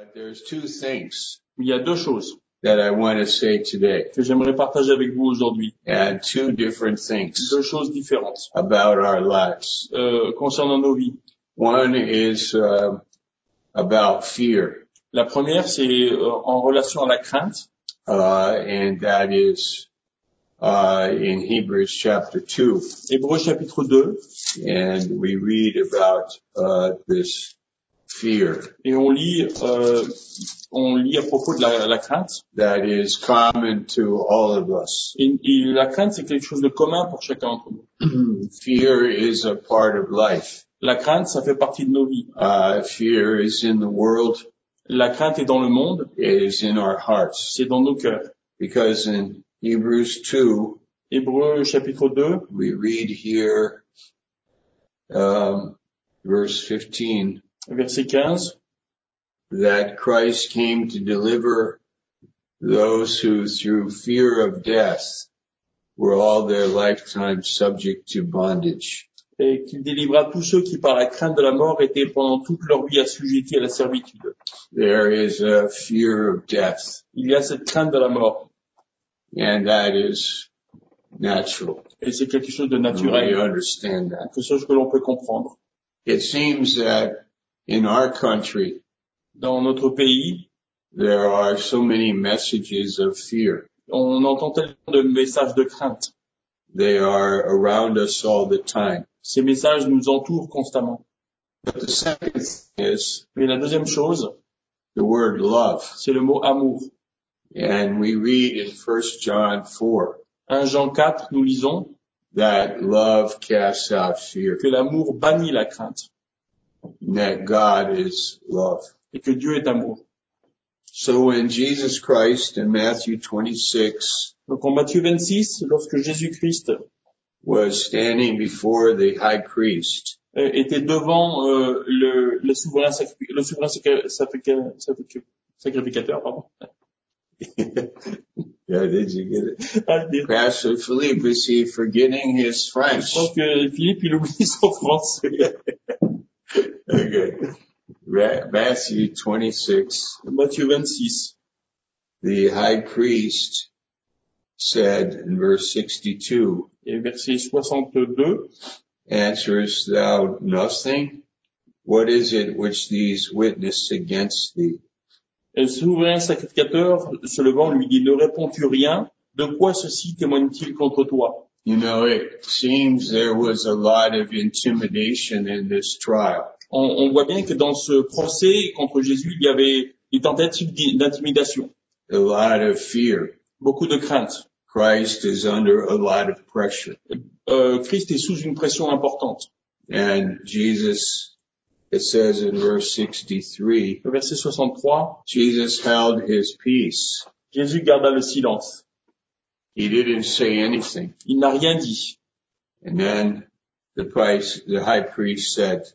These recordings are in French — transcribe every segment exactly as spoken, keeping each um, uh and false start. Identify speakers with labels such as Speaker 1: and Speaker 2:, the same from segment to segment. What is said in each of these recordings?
Speaker 1: But there's two things
Speaker 2: Il y a deux choses
Speaker 1: that I want to say today,
Speaker 2: que j'aimerais partager avec vous aujourd'hui.
Speaker 1: and two different things
Speaker 2: Deux choses différentes
Speaker 1: about our lives.
Speaker 2: euh, concernant nos vies.
Speaker 1: One is uh, about fear,
Speaker 2: La première, c'est euh, en relation à la crainte,
Speaker 1: uh, and that is uh, in Hebrews chapter two,
Speaker 2: Hébreux chapitre deux,
Speaker 1: and we read about uh, this fear
Speaker 2: et on lit, euh, on lit à propos de la, la crainte.
Speaker 1: that is common to all of us.
Speaker 2: Et, et la crainte, c'est quelque chose de commun pour chacun d'entre nous.
Speaker 1: Fear is a part of life.
Speaker 2: La crainte, ça fait partie de nos vies.
Speaker 1: Uh, fear is in the world.
Speaker 2: La crainte est dans le monde,
Speaker 1: It is in our hearts.
Speaker 2: c'est dans nos cœurs.
Speaker 1: Because in Hebrews two,
Speaker 2: Hébreux chapitre deux,
Speaker 1: we read here, um, verse fifteen,
Speaker 2: verset quinze,
Speaker 1: that Christ came to deliver those who through fear of death were all their lifetime subject to bondage.
Speaker 2: et qu'il délivra tous ceux qui par la crainte de la mort étaient pendant toute leur vie assujettis à la servitude.
Speaker 1: There is a fear of death,
Speaker 2: Il y a cette crainte de la mort,
Speaker 1: and that is natural.
Speaker 2: et c'est quelque chose de
Speaker 1: We
Speaker 2: naturel,
Speaker 1: understand that.
Speaker 2: quelque chose que l'on peut comprendre.
Speaker 1: It seems that in our country,
Speaker 2: Dans notre pays,
Speaker 1: there are so many messages of fear.
Speaker 2: on entend tellement de messages de crainte.
Speaker 1: They are around us all the time.
Speaker 2: Ces messages nous entourent constamment.
Speaker 1: But the second thing is
Speaker 2: Mais la deuxième chose,
Speaker 1: the word love.
Speaker 2: c'est le mot amour.
Speaker 1: And we read in First John four
Speaker 2: un Jean quatre, nous lisons
Speaker 1: that love casts out fear,
Speaker 2: que l'amour bannit la crainte
Speaker 1: and that God is love.
Speaker 2: et que Dieu est amour.
Speaker 1: So when Jesus Christ in Matthew twenty-six
Speaker 2: Donc en Matthieu vingt-six, lorsque Jésus-Christ
Speaker 1: was standing before the high priest,
Speaker 2: euh, était devant euh, le, le souverain, sacri- le souverain sacri- sacri- sacri- sacrificateur, pardon.
Speaker 1: yeah, did you get it?
Speaker 2: Ah, je
Speaker 1: Pastor Philippe, is he forgetting his French?
Speaker 2: pense que Philippe, il oublie son français.
Speaker 1: Okay. Ma- Matthew twenty-six,
Speaker 2: Matthieu vingt-six,
Speaker 1: the high priest said in verse sixty-two,
Speaker 2: et verset soixante-deux,
Speaker 1: answerest thou nothing? What is it which these witness against thee?
Speaker 2: et le souverain sacrificateur, se levant, lui dit, ne réponds-tu rien? De quoi ceci témoigne-t-il contre toi?
Speaker 1: You know, it seems there was a lot of intimidation in this trial.
Speaker 2: On, on voit bien que dans ce procès contre Jésus, il y avait des tentatives d'intimidation,
Speaker 1: A lot of fear.
Speaker 2: beaucoup de crainte.
Speaker 1: Christ is under a lot of pressure.
Speaker 2: Euh, Christ est sous une pression importante.
Speaker 1: And Jesus, it says in verse sixty-three,
Speaker 2: Le verset soixante-trois,
Speaker 1: Jesus held his peace.
Speaker 2: Jésus garda le silence.
Speaker 1: He didn't say anything.
Speaker 2: Il n'a rien dit.
Speaker 1: And then the priest, the high priest said,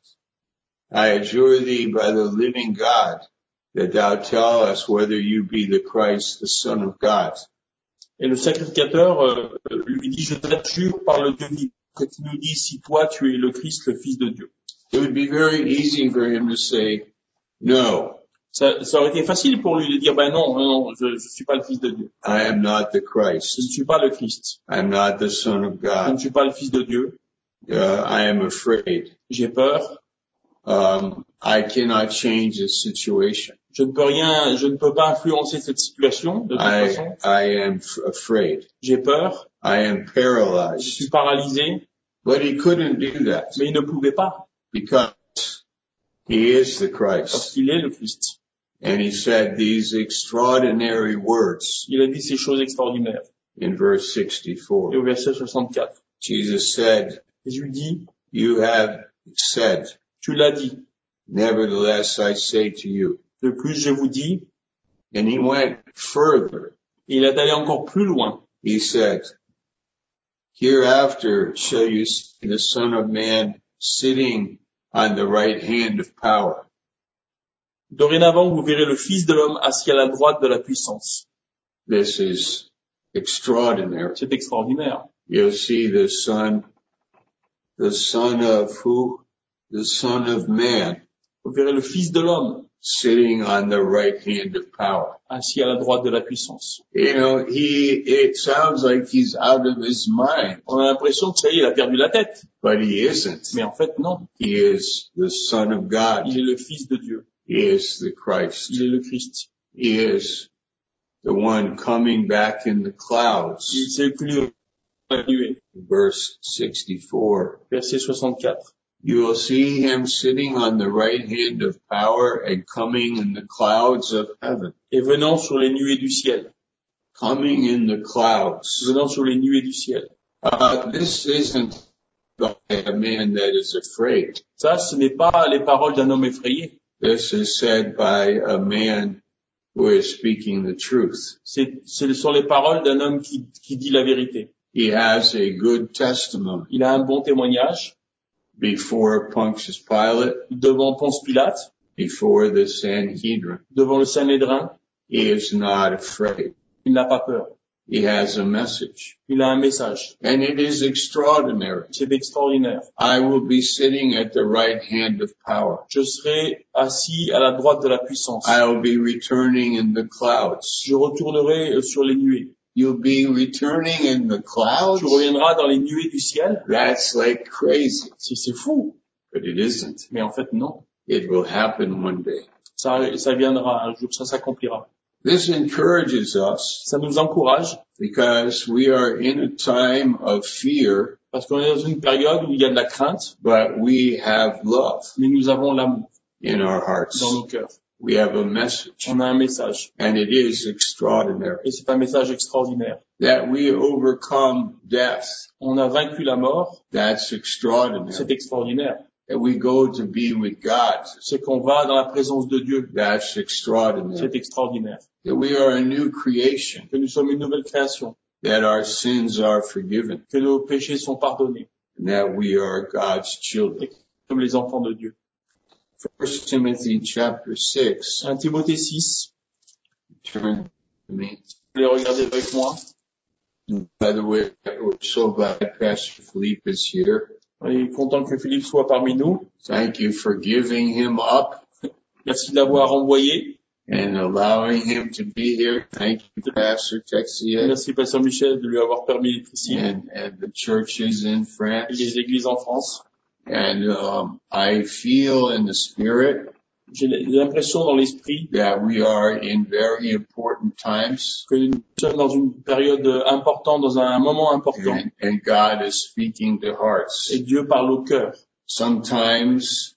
Speaker 1: I adjure thee by the living God that thou tell us whether you be the Christ, the Son of God.
Speaker 2: Et le sacrificateur euh, lui dit, je t'assure par le Dieu vivant que tu nous dis si toi tu es le Christ, le Fils de Dieu.
Speaker 1: It would be very easy for him to say, no,
Speaker 2: Ça, ça aurait été facile pour lui de dire, ben non, non, je ne suis pas le Fils de Dieu.
Speaker 1: I am not the
Speaker 2: Je
Speaker 1: Christ.
Speaker 2: ne suis pas le Christ.
Speaker 1: I am not the Son of
Speaker 2: Je ne
Speaker 1: God.
Speaker 2: suis pas le Fils de Dieu.
Speaker 1: Uh, I am afraid.
Speaker 2: J'ai peur.
Speaker 1: Um, I cannot change this situation.
Speaker 2: Je ne peux rien, je ne peux pas influencer cette situation de toute
Speaker 1: I,
Speaker 2: façon.
Speaker 1: I am f- afraid.
Speaker 2: J'ai peur.
Speaker 1: I am
Speaker 2: Je
Speaker 1: paralyzed.
Speaker 2: suis paralysé.
Speaker 1: But he couldn't do that
Speaker 2: Mais il ne pouvait pas
Speaker 1: because he is the
Speaker 2: parce
Speaker 1: Christ.
Speaker 2: qu'il est le Christ.
Speaker 1: And he said these extraordinary words
Speaker 2: Il a dit ces choses extraordinaires.
Speaker 1: in verse
Speaker 2: Et
Speaker 1: sixty-four.
Speaker 2: au verset soixante-quatre,
Speaker 1: Jesus said,
Speaker 2: Jésus dit,
Speaker 1: you have said,
Speaker 2: tu l'as dit.
Speaker 1: nevertheless I say to you.
Speaker 2: De plus, je vous dis,
Speaker 1: And he went further.
Speaker 2: et il est allé encore plus loin.
Speaker 1: He said, hereafter shall you see the Son of Man sitting on the right hand of power.
Speaker 2: Dorénavant, vous verrez le Fils de l'homme assis à la droite de la puissance.
Speaker 1: This is extraordinary.
Speaker 2: C'est extraordinaire.
Speaker 1: You'll see the Son, the Son of who? The Son of Man
Speaker 2: Vous verrez le Fils de l'homme
Speaker 1: sitting on the right hand of power.
Speaker 2: assis à la droite de la puissance.
Speaker 1: You know, he, it sounds like he's out of his mind.
Speaker 2: On a l'impression que ça y est, il a perdu la tête.
Speaker 1: But he isn't.
Speaker 2: Mais en fait, non.
Speaker 1: He is the Son of God.
Speaker 2: Il est le Fils de Dieu.
Speaker 1: He is the Christ.
Speaker 2: Il est le Christ.
Speaker 1: He is the one coming back in the clouds.
Speaker 2: Il s'est venu dans la nuée.
Speaker 1: Verse sixty-four.
Speaker 2: Verset soixante-quatre.
Speaker 1: You will see him sitting on the right hand of power and coming in the clouds of heaven.
Speaker 2: Et venant sur les nuées du ciel.
Speaker 1: Coming in the clouds.
Speaker 2: Venant sur les nuées du ciel.
Speaker 1: Uh, this isn't a man that is afraid.
Speaker 2: Ça, ce n'est pas les paroles d'un homme effrayé.
Speaker 1: This is said by a man who is speaking the truth.
Speaker 2: C'est, ce sont les paroles d'un homme qui, qui dit la vérité.
Speaker 1: He has a good testimony.
Speaker 2: Il a un bon témoignage.
Speaker 1: Before Pontius Pilate,
Speaker 2: devant Ponce Pilate,
Speaker 1: before the Sanhedrin,
Speaker 2: devant le Sanhédrin,
Speaker 1: he is not afraid.
Speaker 2: Il n'a pas peur.
Speaker 1: He has a message.
Speaker 2: Il a un message.
Speaker 1: And it is extraordinary.
Speaker 2: C'est extraordinaire.
Speaker 1: I will be sitting at the right hand of power.
Speaker 2: Je serai assis à la droite de la puissance.
Speaker 1: I will be returning in the clouds.
Speaker 2: Je retournerai sur les nuées.
Speaker 1: You'll be returning in the clouds?
Speaker 2: Tu reviendras dans les nuées du ciel?
Speaker 1: That's like crazy.
Speaker 2: C'est, c'est fou.
Speaker 1: But it isn't.
Speaker 2: Mais en fait, non.
Speaker 1: It will happen one day.
Speaker 2: Ça, ça viendra un jour, ça s'accomplira.
Speaker 1: This encourages us.
Speaker 2: Ça nous encourage.
Speaker 1: Because we are in a time of fear.
Speaker 2: Parce qu'on est dans une période où il y a de la crainte.
Speaker 1: But we have love.
Speaker 2: Mais nous avons l'amour.
Speaker 1: In our hearts.
Speaker 2: Dans nos cœurs.
Speaker 1: We have a message.
Speaker 2: On a un message.
Speaker 1: And it is extraordinary.
Speaker 2: Et c'est un message extraordinaire.
Speaker 1: That we overcome death.
Speaker 2: On a vaincu la mort.
Speaker 1: That's extraordinary.
Speaker 2: C'est extraordinaire.
Speaker 1: That we go to be with God.
Speaker 2: C'est qu'on va dans la présence de Dieu.
Speaker 1: That's extraordinary.
Speaker 2: C'est extraordinaire.
Speaker 1: That we are a new creation.
Speaker 2: Que nous sommes une nouvelle création.
Speaker 1: That our sins are forgiven.
Speaker 2: Que nos péchés sont pardonnés.
Speaker 1: And that we are God's children.
Speaker 2: Comme les enfants de Dieu.
Speaker 1: First Timothy chapter six.
Speaker 2: un Timothée six.
Speaker 1: Turn to me.
Speaker 2: Vous les regardez avec moi.
Speaker 1: By the way, we're so glad Pastor Philippe is here.
Speaker 2: On est content que Philippe soit parmi nous.
Speaker 1: Thank you for giving him up.
Speaker 2: Merci de l'avoir envoyé.
Speaker 1: And allowing him to be here. Thank you, Pastor Texier.
Speaker 2: Merci, Pasteur Michel, de lui avoir permis d'être ici.
Speaker 1: And, and the churches in France.
Speaker 2: Et les églises en France.
Speaker 1: And um, I feel in the spirit.
Speaker 2: J'ai l'impression dans l'esprit
Speaker 1: that we are in very important times.
Speaker 2: Que nous sommes dans une période importante, dans un moment important.
Speaker 1: And, and God is speaking to hearts.
Speaker 2: Et Dieu parle au cœur.
Speaker 1: Sometimes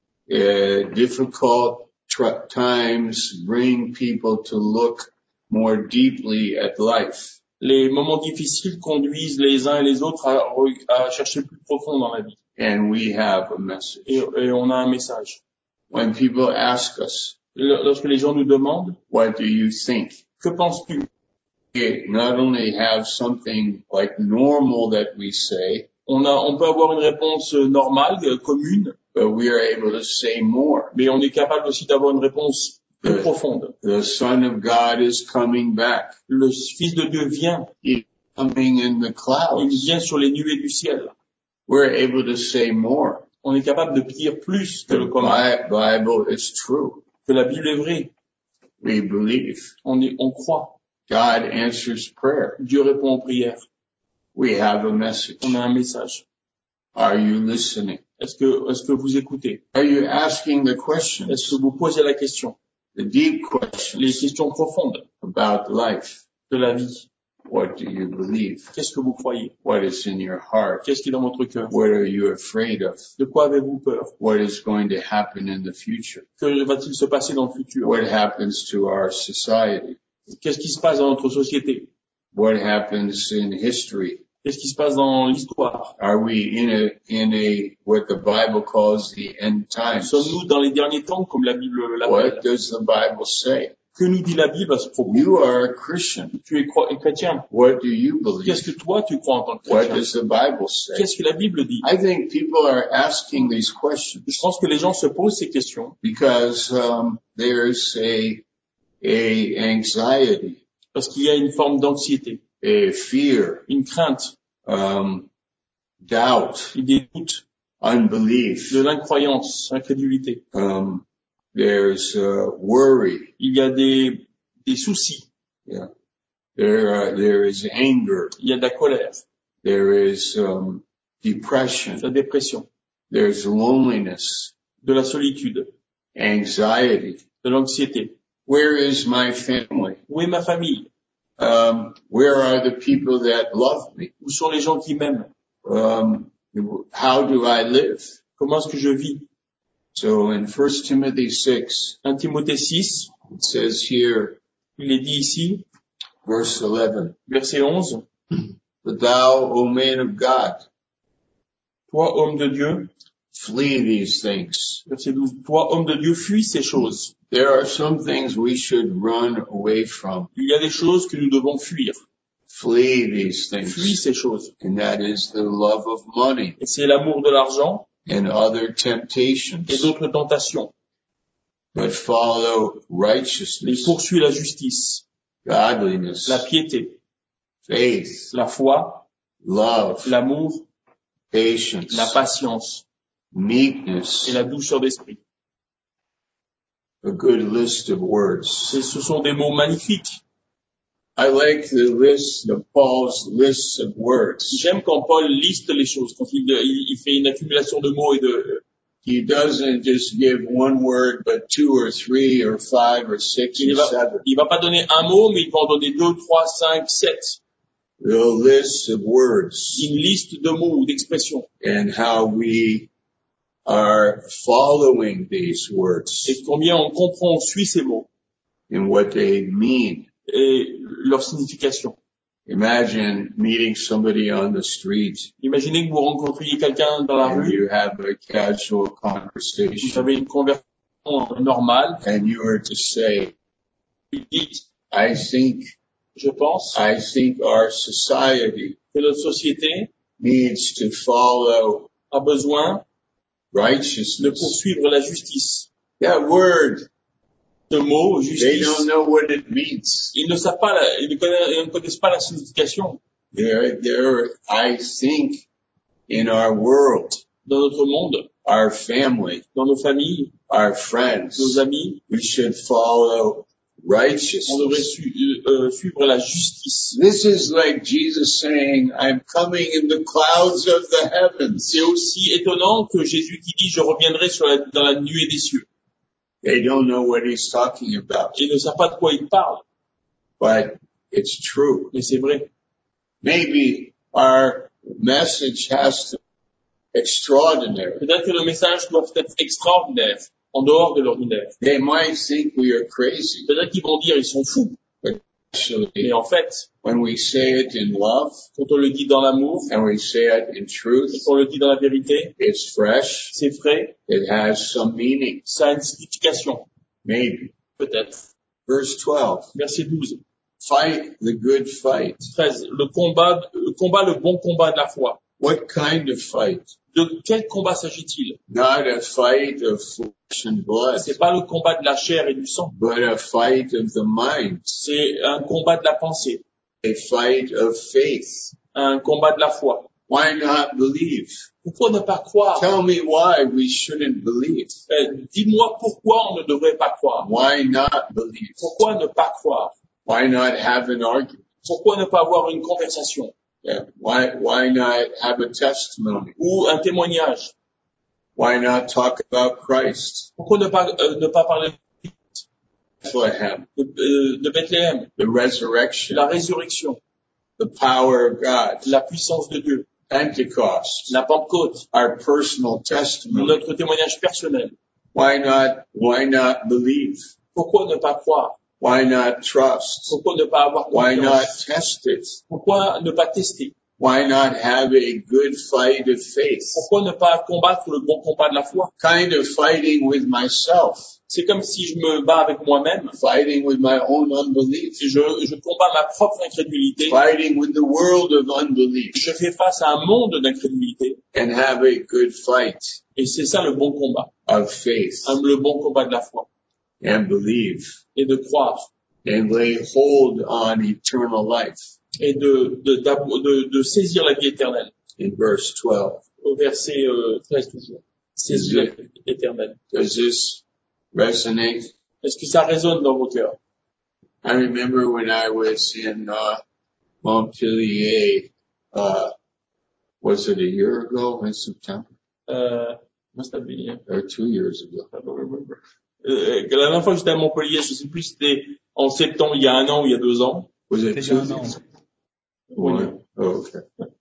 Speaker 1: uh, difficult tr- times bring people to look more deeply at life.
Speaker 2: Les moments difficiles conduisent les uns et les autres à, à chercher plus profond dans la vie.
Speaker 1: And we have a message.
Speaker 2: Et, et on a un message.
Speaker 1: When people ask us,
Speaker 2: lorsque les gens nous demandent,
Speaker 1: what do you think?
Speaker 2: Que penses-tu?
Speaker 1: We not only have something like normal that we say,
Speaker 2: on a, on peut avoir une réponse normale, commune,
Speaker 1: but we are able to say more.
Speaker 2: Mais on est capable aussi d'avoir une réponse plus
Speaker 1: the,
Speaker 2: profonde.
Speaker 1: The Son of God is coming back.
Speaker 2: Le Fils de Dieu vient.
Speaker 1: He's coming in the clouds.
Speaker 2: Il vient sur les nuées du ciel.
Speaker 1: We're able to say more.
Speaker 2: On est capable de dire plus que
Speaker 1: the
Speaker 2: le commun.
Speaker 1: Bible is true.
Speaker 2: Que la Bible est vraie.
Speaker 1: We believe.
Speaker 2: On, est, on croit.
Speaker 1: God answers prayer.
Speaker 2: Dieu répond aux prières.
Speaker 1: We have a message.
Speaker 2: On a un message.
Speaker 1: Are you listening?
Speaker 2: Est-ce que, est-ce que vous écoutez?
Speaker 1: Are you asking the questions?
Speaker 2: Est-ce que vous posez la question?
Speaker 1: The deep questions.
Speaker 2: Les questions profondes.
Speaker 1: About life.
Speaker 2: De la vie.
Speaker 1: What do you believe?
Speaker 2: Qu'est-ce que vous croyez?
Speaker 1: What is in your heart?
Speaker 2: Qu'est-ce qui est dans votre cœur?
Speaker 1: What are you afraid of?
Speaker 2: De quoi avez-vous peur?
Speaker 1: What is going to happen in the future?
Speaker 2: Que va-t-il se passer dans le futur?
Speaker 1: What happens to our society?
Speaker 2: Qu'est-ce qui se passe dans notre société?
Speaker 1: What happens in history?
Speaker 2: Qu'est-ce qui se passe dans l'histoire?
Speaker 1: Are we in a, in a, what the Bible calls the end times?
Speaker 2: Sommes-nous dans les derniers temps, comme la Bible l'appelle?
Speaker 1: What does the Bible say?
Speaker 2: Que nous dit la Bible à ce propos?
Speaker 1: You are a Christian.
Speaker 2: Tu es chrétien.
Speaker 1: What do you believe?
Speaker 2: Qu'est-ce que toi tu crois en tant que
Speaker 1: What
Speaker 2: chrétien?
Speaker 1: does the Bible say?
Speaker 2: Qu'est-ce que la Bible dit?
Speaker 1: I think people are asking these questions.
Speaker 2: Je pense que les gens se posent ces questions.
Speaker 1: Because um, there's a, a anxiety.
Speaker 2: Parce qu'il y a une forme d'anxiété.
Speaker 1: A fear.
Speaker 2: Une crainte.
Speaker 1: Um, doubt.
Speaker 2: Des doutes.
Speaker 1: Unbelief.
Speaker 2: De l'incroyance, incrédulité.
Speaker 1: Um, There's uh, worry.
Speaker 2: Il y a des, des soucis.
Speaker 1: Yeah. There, uh, there is anger.
Speaker 2: Il y a de la colère.
Speaker 1: There is um, depression.
Speaker 2: De la dépression.
Speaker 1: There's loneliness.
Speaker 2: De la solitude.
Speaker 1: Anxiety.
Speaker 2: De l'anxiété.
Speaker 1: Where is my family?
Speaker 2: Où est ma famille?
Speaker 1: Um, where are the people that love me?
Speaker 2: Où sont les gens qui m'aiment?
Speaker 1: Um, how do I live?
Speaker 2: Comment est-ce que je vis?
Speaker 1: So in First Timothy six,
Speaker 2: un Timothée six,
Speaker 1: it says here,
Speaker 2: il est dit ici,
Speaker 1: verse eleven,
Speaker 2: verset onze,
Speaker 1: but thou, O man of God,
Speaker 2: toi, homme de Dieu,
Speaker 1: flee these things.
Speaker 2: Verset douze, toi, homme de Dieu, fuis ces choses.
Speaker 1: There are some things we should run away from.
Speaker 2: Il y a des choses que nous devons fuir.
Speaker 1: Flee these things.
Speaker 2: Fuis ces choses.
Speaker 1: And that is the love of money.
Speaker 2: Et c'est l'amour de l'argent.
Speaker 1: And other temptations.
Speaker 2: Et d'autres tentations.
Speaker 1: But follow righteousness.
Speaker 2: Mais poursuis la justice.
Speaker 1: Godliness.
Speaker 2: La piété.
Speaker 1: Faith.
Speaker 2: La foi.
Speaker 1: Love.
Speaker 2: L'amour.
Speaker 1: Patience.
Speaker 2: La patience.
Speaker 1: Meekness.
Speaker 2: Et la douceur d'esprit.
Speaker 1: A good list of words.
Speaker 2: Et ce sont des mots magnifiques.
Speaker 1: I like the list of Paul's lists of words.
Speaker 2: J'aime quand Paul liste les choses, quand il, il, il fait une accumulation de mots et de...
Speaker 1: He doesn't just give one word, but two or three or five or six
Speaker 2: il
Speaker 1: or
Speaker 2: va,
Speaker 1: seven.
Speaker 2: Il va pas donner un mot, mais il va en donner deux, trois, cinq, sept.
Speaker 1: The list of words.
Speaker 2: Une liste de mots ou d'expressions.
Speaker 1: And how we are following these words.
Speaker 2: Et combien on comprend, on suit ces mots.
Speaker 1: And what they mean.
Speaker 2: Et leur signification.
Speaker 1: Imagine meeting somebody on the street.
Speaker 2: Imaginez que vous rencontriez quelqu'un dans la
Speaker 1: and
Speaker 2: rue.
Speaker 1: You have a casual
Speaker 2: Vous
Speaker 1: conversation.
Speaker 2: avez une conversation normale.
Speaker 1: And you were to say,
Speaker 2: Vous dites,
Speaker 1: I think,
Speaker 2: je pense,
Speaker 1: I think our society
Speaker 2: que notre société
Speaker 1: needs to follow
Speaker 2: a besoin de
Speaker 1: righteousness.
Speaker 2: poursuivre la justice.
Speaker 1: That word,
Speaker 2: Ce mot,
Speaker 1: they
Speaker 2: justice,
Speaker 1: don't know what it means.
Speaker 2: ils ne savent pas, la, ils, ne connaissent, ils ne connaissent pas la signification.
Speaker 1: There, there, I think in our world,
Speaker 2: Dans notre monde,
Speaker 1: our family,
Speaker 2: dans nos familles,
Speaker 1: our friends,
Speaker 2: nos amis,
Speaker 1: we should follow
Speaker 2: on devrait
Speaker 1: righteousness.
Speaker 2: su, euh, suivre la justice.
Speaker 1: This is like Jesus saying, I'm coming in the clouds of the heavens.
Speaker 2: C'est aussi étonnant que Jésus qui dit, je reviendrai sur la, dans la nuée des cieux.
Speaker 1: They don't know what he's talking about.
Speaker 2: Ils ne savent pas de quoi il parle.
Speaker 1: But it's true.
Speaker 2: Mais c'est vrai.
Speaker 1: Maybe our message has to be extraordinary.
Speaker 2: Peut-être que nos messages doivent être extraordinaires, en dehors de l'ordinaire.
Speaker 1: They might think we are crazy.
Speaker 2: Peut-être qu'ils vont dire, ils sont fous.
Speaker 1: But actually,
Speaker 2: Mais en fait,
Speaker 1: when we say it in love,
Speaker 2: quand on le dit dans l'amour,
Speaker 1: and we say it in truth,
Speaker 2: quand on le dit dans la vérité,
Speaker 1: it's fresh,
Speaker 2: c'est frais,
Speaker 1: it has some meaning.
Speaker 2: ça a une signification.
Speaker 1: Maybe.
Speaker 2: Peut-être.
Speaker 1: Verse twelve.
Speaker 2: Verset douze.
Speaker 1: Fight the good fight.
Speaker 2: treize. Le combat, le combat, le bon combat de la foi.
Speaker 1: What kind of fight?
Speaker 2: De quel combat s'agit-il?
Speaker 1: Not a fight of flesh and blood,
Speaker 2: C'est pas le combat de la chair et du sang.
Speaker 1: but a fight of the mind,
Speaker 2: C'est un combat de la pensée.
Speaker 1: a fight of faith.
Speaker 2: Un combat de la foi.
Speaker 1: Why not believe?
Speaker 2: Pourquoi ne pas croire?
Speaker 1: Tell me why we shouldn't believe.
Speaker 2: Euh, dis-moi pourquoi on ne devrait pas croire.
Speaker 1: Why not believe?
Speaker 2: Pourquoi ne pas croire?
Speaker 1: Why not have an argument?
Speaker 2: Pourquoi ne pas avoir une conversation?
Speaker 1: Yeah. Why, why not have a testimony?
Speaker 2: Ou un témoignage?
Speaker 1: Why not talk about Christ?
Speaker 2: Pourquoi ne pas, euh, ne pas parler
Speaker 1: Bethlehem,
Speaker 2: de, euh, de Bethléem?
Speaker 1: the resurrection,
Speaker 2: La résurrection,
Speaker 1: the power of God,
Speaker 2: la puissance de Dieu,
Speaker 1: Pentecost,
Speaker 2: la Pentecôte,
Speaker 1: our personal testimony.
Speaker 2: notre témoignage personnel.
Speaker 1: Why not, why not believe?
Speaker 2: Pourquoi ne pas croire?
Speaker 1: Why not trust?
Speaker 2: Pourquoi ne pas avoir
Speaker 1: Why not
Speaker 2: confiance?
Speaker 1: test it?
Speaker 2: Pourquoi ne pas tester?
Speaker 1: Why not have a good fight of faith?
Speaker 2: Pourquoi ne pas combattre le bon combat de la foi?
Speaker 1: Kind of fighting with myself,
Speaker 2: C'est comme si je me bats avec moi-même.
Speaker 1: fighting with my own unbelief,
Speaker 2: Je, je combats ma propre incrédulité.
Speaker 1: fighting with the world of unbelief,
Speaker 2: Je fais face à un monde d'incrédulité.
Speaker 1: and have a good fight
Speaker 2: Et c'est ça le bon combat.
Speaker 1: of faith,
Speaker 2: Hein, le bon combat de la foi.
Speaker 1: and believe,
Speaker 2: Et de croire.
Speaker 1: and lay hold on eternal life.
Speaker 2: Et de, de, de, de saisir la vie éternelle.
Speaker 1: In verse twelve,
Speaker 2: Au verset euh, treize toujours. Saisir la vie éternelle.
Speaker 1: does this resonate?
Speaker 2: Est-ce que ça résonne dans vos cœurs?
Speaker 1: I remember when I was in uh, Montpellier, uh, was it a year ago in September?
Speaker 2: Euh, must have been, yeah.
Speaker 1: Or two years ago?
Speaker 2: I don't remember. Euh, la dernière fois que j'étais à Montpellier, je sais plus si c'était en septembre, il y a un an ou il y a deux ans.
Speaker 1: Was it two years? One. Oh, okay.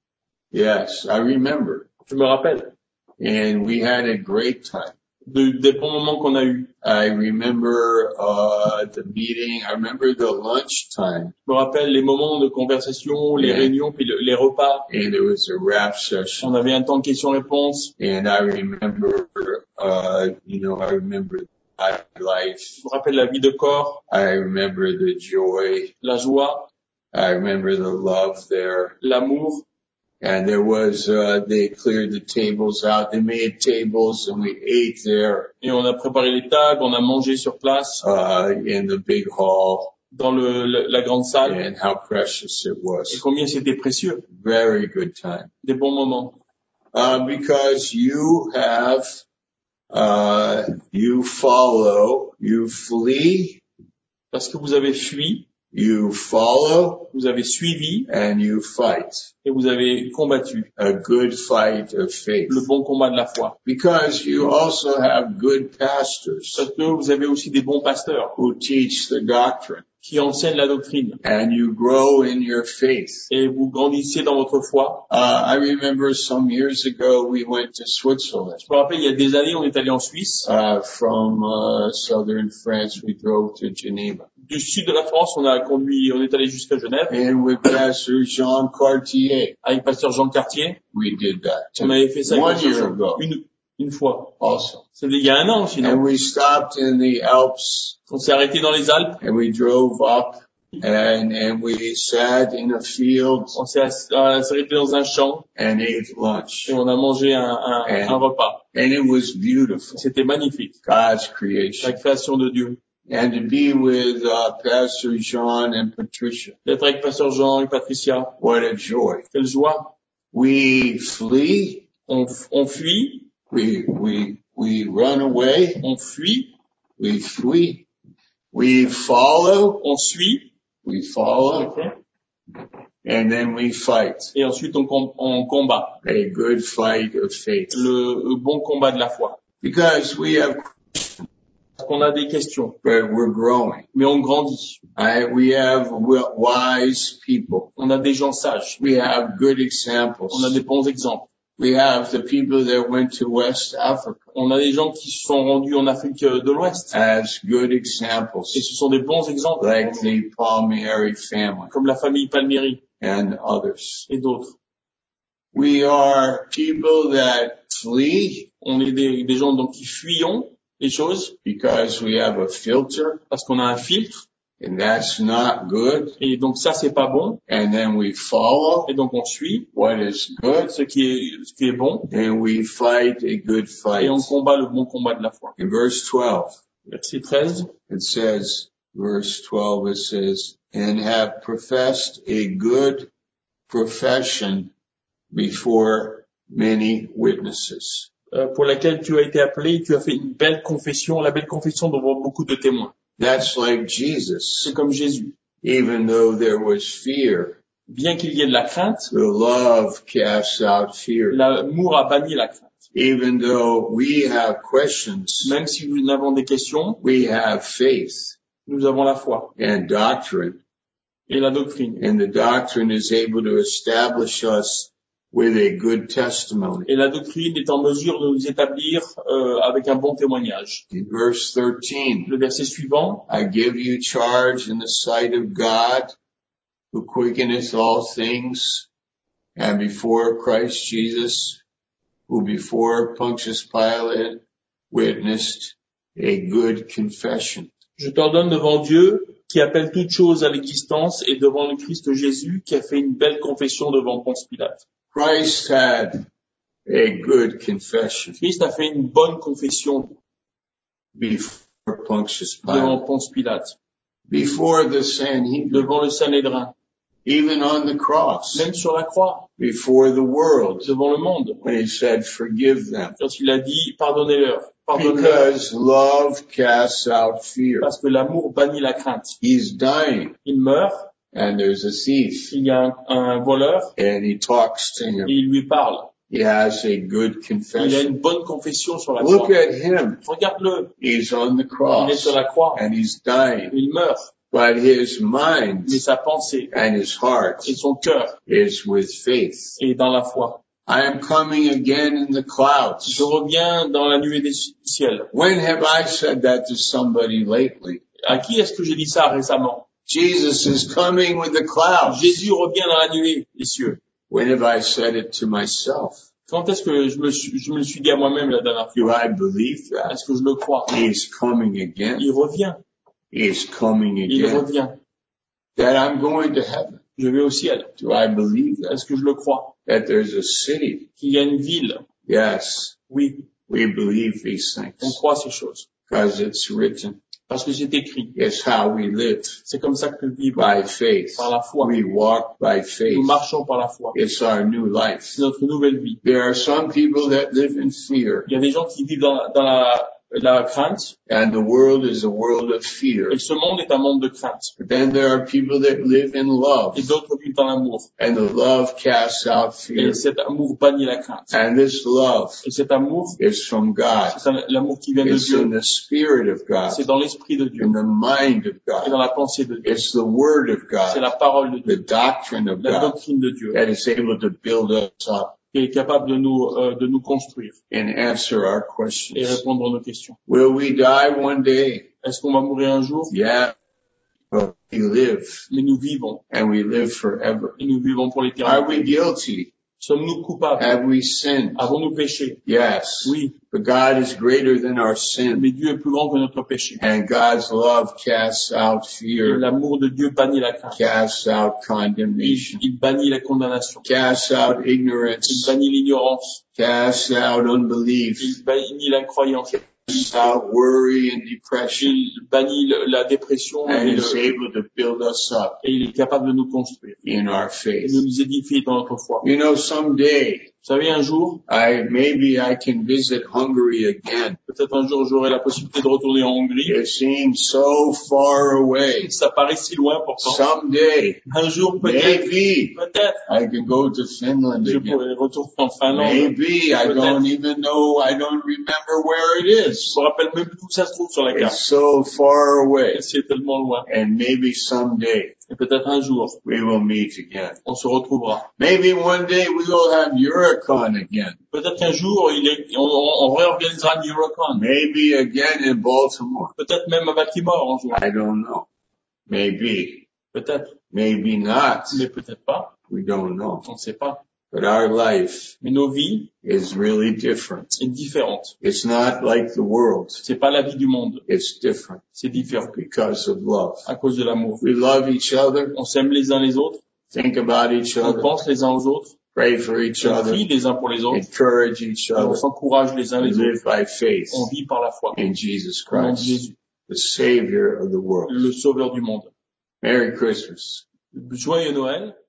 Speaker 1: Yes, I remember.
Speaker 2: Je me rappelle.
Speaker 1: And we had a great time.
Speaker 2: De, des bons moments qu'on a eus.
Speaker 1: I remember uh the meeting. I remember the lunch time.
Speaker 2: Je me rappelle les moments de conversation, les
Speaker 1: Yeah.
Speaker 2: réunions, puis le, les repas.
Speaker 1: And it was a rap session.
Speaker 2: On avait un temps de questions-réponses.
Speaker 1: And I remember, uh, you know, I remember my life.
Speaker 2: Je me rappelle la vie de corps.
Speaker 1: I remember the joy.
Speaker 2: La joie.
Speaker 1: I remember the love there.
Speaker 2: L'amour.
Speaker 1: And there was, uh, they cleared the tables out. They made tables and we ate there.
Speaker 2: Et on a préparé les tables, on a mangé sur place.
Speaker 1: Uh, in the big hall.
Speaker 2: Dans le, le, la grande salle.
Speaker 1: And how precious it was.
Speaker 2: Et combien c'était précieux.
Speaker 1: Very good time.
Speaker 2: Des bons moments.
Speaker 1: Uh, because you have, uh, you follow, you flee.
Speaker 2: Parce que vous avez fui.
Speaker 1: You follow.
Speaker 2: Vous avez suivi.
Speaker 1: And you fight.
Speaker 2: Et vous avez combattu.
Speaker 1: A good fight of faith.
Speaker 2: Le bon combat de la foi.
Speaker 1: Because you also have good pastors.
Speaker 2: Parce que vous avez aussi des bons pasteurs.
Speaker 1: Who teach the doctrine.
Speaker 2: Qui enseignent la doctrine.
Speaker 1: And you grow in your faith.
Speaker 2: Et vous grandissez dans votre foi.
Speaker 1: Uh, I remember some years ago we went to Switzerland.
Speaker 2: Je me rappelle, il y a des années, on est allé en Suisse.
Speaker 1: Uh, from, uh, southern France, we drove to Geneva.
Speaker 2: Du sud de la France, on a conduit, on est allé jusqu'à Genève.
Speaker 1: And with Pastor Jean Cartier.
Speaker 2: Avec Pasteur Jean Cartier.
Speaker 1: We did that.
Speaker 2: On avait fait ça
Speaker 1: One year ago.
Speaker 2: Une, une fois.
Speaker 1: Also.
Speaker 2: C'était il y a un an, sinon.
Speaker 1: And we stopped in the Alps.
Speaker 2: On s'est arrêté dans les Alpes.
Speaker 1: And we drove up and, and we sat in a field.
Speaker 2: On s'est arrêté dans un champ.
Speaker 1: And ate lunch.
Speaker 2: Et on a mangé un, un,
Speaker 1: and,
Speaker 2: un repas.
Speaker 1: And it was beautiful.
Speaker 2: C'était magnifique.
Speaker 1: God's creation.
Speaker 2: La création de Dieu.
Speaker 1: And to be with, uh, Pastor Jean and Patricia.
Speaker 2: D'être avec Pasteur Jean et Patricia.
Speaker 1: What a joy.
Speaker 2: Quelle joie.
Speaker 1: We flee.
Speaker 2: On, on fuit.
Speaker 1: We, we, we run away.
Speaker 2: On fuit.
Speaker 1: We flee. We follow.
Speaker 2: On suit.
Speaker 1: We follow.
Speaker 2: Okay.
Speaker 1: And then we fight.
Speaker 2: Et ensuite on, com- on combat.
Speaker 1: A good fight of faith.
Speaker 2: Le, le bon combat de la foi.
Speaker 1: Because we have.
Speaker 2: Parce qu'on a des questions.
Speaker 1: But we're growing.
Speaker 2: Mais on grandit.
Speaker 1: I, we have wise people.
Speaker 2: On a des gens sages.
Speaker 1: We have good examples.
Speaker 2: On a des bons exemples.
Speaker 1: We have the people that went to West Africa.
Speaker 2: On a des gens qui se sont rendus en Afrique de l'Ouest.
Speaker 1: As good examples.
Speaker 2: Et ce sont des bons exemples.
Speaker 1: Like the Palmieri family.
Speaker 2: Comme la famille Palmieri.
Speaker 1: And others.
Speaker 2: Et d'autres.
Speaker 1: We are people that flee.
Speaker 2: On est des, des gens donc qui fuyons les choses.
Speaker 1: Because we have a filter.
Speaker 2: Parce qu'on a un filtre.
Speaker 1: And that's not good.
Speaker 2: Et donc ça c'est pas bon.
Speaker 1: And then we follow.
Speaker 2: Et donc on suit.
Speaker 1: What is good.
Speaker 2: Ce qui est, ce qui est bon.
Speaker 1: And we fight a good fight.
Speaker 2: Et on combat le bon combat de la foi.
Speaker 1: In verse twelve.
Speaker 2: Verset treize.
Speaker 1: It says, verse twelve, it says, and have professed a good profession before many witnesses.
Speaker 2: Euh, pour laquelle tu as été appelé, tu as fait une belle confession, la belle confession devant beaucoup de témoins.
Speaker 1: That's like Jesus.
Speaker 2: C'est comme Jésus.
Speaker 1: Even though there was fear.
Speaker 2: Bien qu'il y ait de la crainte.
Speaker 1: The love casts out fear.
Speaker 2: L'amour a banni la crainte.
Speaker 1: Even though we have questions.
Speaker 2: Même si nous avons des questions.
Speaker 1: We have faith.
Speaker 2: Nous avons la foi.
Speaker 1: And doctrine.
Speaker 2: Et la doctrine.
Speaker 1: And the doctrine is able to establish us with a good testimony.
Speaker 2: Et la doctrine est en mesure de nous établir euh, avec un bon témoignage.
Speaker 1: In verse thirteen.
Speaker 2: Le verset suivant.
Speaker 1: I give you charge in the sight of God, who quickeneth all things, and before Christ Jesus, who before Pontius Pilate witnessed a good confession.
Speaker 2: Je t'ordonne devant Dieu, qui appelle toutes choses à l'existence, et devant le Christ Jésus, qui a fait une belle confession devant Ponce Pilate.
Speaker 1: Christ had a good confession.
Speaker 2: Christ a fait une bonne confession
Speaker 1: before Pontius Pilate.
Speaker 2: Devant Ponce Pilate.
Speaker 1: Before the Sanhedrin.
Speaker 2: Devant le Sanhédrin.
Speaker 1: Even on the cross.
Speaker 2: Même sur la croix.
Speaker 1: Before the world.
Speaker 2: Devant le monde.
Speaker 1: When he said, forgive them.
Speaker 2: Quand il a dit, pardonnez-leur. Pardonne-leur,
Speaker 1: because love casts out fear.
Speaker 2: parce que l'amour bannit la crainte.
Speaker 1: He's dying,
Speaker 2: Il meurt,
Speaker 1: and there's a thief,
Speaker 2: il y a un, un voleur,
Speaker 1: and he talks to
Speaker 2: et
Speaker 1: him.
Speaker 2: il lui parle.
Speaker 1: He has a good
Speaker 2: Il a
Speaker 1: confession.
Speaker 2: une bonne confession sur la
Speaker 1: Look
Speaker 2: croix.
Speaker 1: at him.
Speaker 2: Regarde-le,
Speaker 1: He's on the
Speaker 2: il est
Speaker 1: cross,
Speaker 2: sur la croix,
Speaker 1: and he's dying.
Speaker 2: il meurt,
Speaker 1: But his mind
Speaker 2: mais sa pensée
Speaker 1: and his heart
Speaker 2: et son cœur
Speaker 1: is with faith.
Speaker 2: est dans la foi.
Speaker 1: I am coming again in the clouds.
Speaker 2: Je reviens dans la nuée des ciels.
Speaker 1: When have I said that to somebody lately?
Speaker 2: À qui est-ce que j'ai dit ça récemment?
Speaker 1: Jesus is coming with the clouds.
Speaker 2: Jésus revient dans la nuée des cieux.
Speaker 1: When have I said it to myself?
Speaker 2: Quand est-ce que je me suis, je me le suis dit à moi-même la dernière fois?
Speaker 1: Do I believe that?
Speaker 2: Est-ce que je le crois?
Speaker 1: He's coming again.
Speaker 2: Il revient.
Speaker 1: He's coming
Speaker 2: Il
Speaker 1: again.
Speaker 2: revient.
Speaker 1: That I'm going to heaven.
Speaker 2: Je vais au ciel.
Speaker 1: Do I believe that?
Speaker 2: Est-ce que je le crois?
Speaker 1: That there's a city.
Speaker 2: Qu'il y a une ville?
Speaker 1: Yes,
Speaker 2: Oui,
Speaker 1: we believe these
Speaker 2: on
Speaker 1: things
Speaker 2: croit ces choses.
Speaker 1: because it's written.
Speaker 2: Parce que c'est écrit.
Speaker 1: It's how we live,
Speaker 2: C'est comme ça que nous vivons.
Speaker 1: by faith.
Speaker 2: Par la foi.
Speaker 1: We walk by
Speaker 2: Nous
Speaker 1: faith.
Speaker 2: marchons par la foi.
Speaker 1: It's our new life.
Speaker 2: C'est notre nouvelle vie.
Speaker 1: There are some people that live in fear,
Speaker 2: Il y a des gens qui vivent dans, dans la, la crainte.
Speaker 1: and the world is a world of fear.
Speaker 2: Et ce monde est un monde de crainte.
Speaker 1: But then there are people that live in love,
Speaker 2: Et d'autres vivent dans l'amour.
Speaker 1: and the love casts out fear.
Speaker 2: Et cet amour bannit la crainte.
Speaker 1: And this love
Speaker 2: Et cet amour,
Speaker 1: is from God.
Speaker 2: c'est un- l'amour qui vient de
Speaker 1: It's in
Speaker 2: Dieu.
Speaker 1: the Spirit of God,
Speaker 2: C'est dans l'esprit de Dieu.
Speaker 1: in the mind of
Speaker 2: Et dans
Speaker 1: God.
Speaker 2: la pensée de Dieu.
Speaker 1: It's the Word of
Speaker 2: C'est
Speaker 1: God,
Speaker 2: la parole de Dieu.
Speaker 1: the doctrine of
Speaker 2: La
Speaker 1: God,
Speaker 2: doctrine de Dieu.
Speaker 1: that is able to build us up
Speaker 2: Qui est capable de nous, euh, de nous construire.
Speaker 1: and answer our
Speaker 2: Et
Speaker 1: questions.
Speaker 2: répondre à nos questions.
Speaker 1: Will we die one day?
Speaker 2: Est-ce qu'on va mourir un jour?
Speaker 1: Yeah, but we live,
Speaker 2: Mais nous vivons.
Speaker 1: and we live forever.
Speaker 2: Et nous vivons pour
Speaker 1: Are
Speaker 2: l'éternité.
Speaker 1: we guilty?
Speaker 2: Sommes-nous coupables?
Speaker 1: Have we sinned?
Speaker 2: Avons-nous péché?
Speaker 1: Yes.
Speaker 2: Oui.
Speaker 1: But God is greater than our sin,
Speaker 2: Mais Dieu est plus grand que notre péché.
Speaker 1: and God's love casts out
Speaker 2: Et
Speaker 1: fear,
Speaker 2: l'amour de Dieu bannit la crainte.
Speaker 1: casts out
Speaker 2: Il,
Speaker 1: condemnation,
Speaker 2: il bannit la condamnation.
Speaker 1: casts out
Speaker 2: Il
Speaker 1: ignorance,
Speaker 2: bannit l'ignorance.
Speaker 1: casts out unbelief,
Speaker 2: Il bannit l'incroyance.
Speaker 1: casts out worry and depression,
Speaker 2: Il bannit le- la dépression
Speaker 1: and
Speaker 2: et,
Speaker 1: is
Speaker 2: le,
Speaker 1: able to build us up
Speaker 2: et il est capable de nous construire.
Speaker 1: in our
Speaker 2: Et
Speaker 1: faith.
Speaker 2: de nous édifier dans notre foi.
Speaker 1: You know, someday,
Speaker 2: Vous savez, un jour,
Speaker 1: I, maybe I can visit Hungary again.
Speaker 2: peut-être un jour j'aurai la possibilité de retourner en Hongrie.
Speaker 1: It seems so far away.
Speaker 2: Ça paraît si loin pourtant.
Speaker 1: Someday,
Speaker 2: Un jour peut-être,
Speaker 1: maybe
Speaker 2: peut-être,
Speaker 1: I can go to Finland
Speaker 2: je
Speaker 1: again.
Speaker 2: pourrai retourner en Finlande.
Speaker 1: Maybe I
Speaker 2: Peut-être.
Speaker 1: don't even know, I don't remember where it
Speaker 2: Je
Speaker 1: is.
Speaker 2: me rappelle même plus où ça se trouve sur la
Speaker 1: It's
Speaker 2: carte.
Speaker 1: so far away.
Speaker 2: C'est tellement loin.
Speaker 1: And maybe someday
Speaker 2: Et peut-être un jour,
Speaker 1: we will meet again.
Speaker 2: on se retrouvera.
Speaker 1: Maybe one day we will have Eurocon again.
Speaker 2: Peut-être qu'un jour, il est, on, on, on réorganisera une Eurocon.
Speaker 1: Maybe again in Baltimore.
Speaker 2: Peut-être même à Baltimore un jour.
Speaker 1: I don't know. Maybe.
Speaker 2: Peut-être.
Speaker 1: Maybe not.
Speaker 2: Mais peut-être pas.
Speaker 1: We don't know.
Speaker 2: On ne sait pas.
Speaker 1: But our life
Speaker 2: Mais nos vies
Speaker 1: is really different.
Speaker 2: sont différentes.
Speaker 1: It's not like the world.
Speaker 2: C'est pas la vie du monde.
Speaker 1: It's different
Speaker 2: C'est différent.
Speaker 1: because of love.
Speaker 2: À cause de l'amour.
Speaker 1: We love each other.
Speaker 2: On s'aime les uns les autres.
Speaker 1: Think about each
Speaker 2: On
Speaker 1: other.
Speaker 2: pense les uns aux autres.
Speaker 1: Pray for each
Speaker 2: On
Speaker 1: other.
Speaker 2: prie les uns pour les autres.
Speaker 1: Encourage each
Speaker 2: Et on
Speaker 1: other.
Speaker 2: s'encourage les uns
Speaker 1: And
Speaker 2: les autres.
Speaker 1: live by faith
Speaker 2: On vit par la foi.
Speaker 1: in Jesus
Speaker 2: Au nom de
Speaker 1: Christ,
Speaker 2: Jésus,
Speaker 1: the Savior of the world.
Speaker 2: le sauveur du monde.
Speaker 1: Merry Christmas.
Speaker 2: Joyeux Noël.